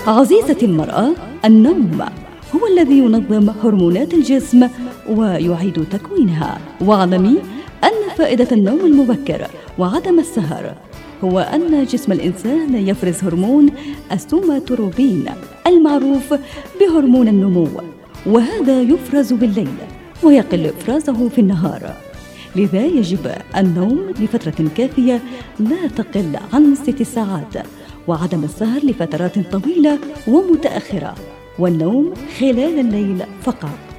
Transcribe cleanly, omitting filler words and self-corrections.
عزيزتي المرأة، النوم هو الذي ينظم هرمونات الجسم ويعيد تكوينها. واعلمي أن فائدة النوم المبكر وعدم السهر هو أن جسم الإنسان يفرز هرمون السوماتروبين المعروف بهرمون النمو، وهذا يفرز بالليل ويقل إفرازه في النهار. لذا يجب النوم لفترة كافية لا تقل عن 6 ساعات، وعدم السهر لفترات طويلة ومتأخرة، والنوم خلال الليل فقط.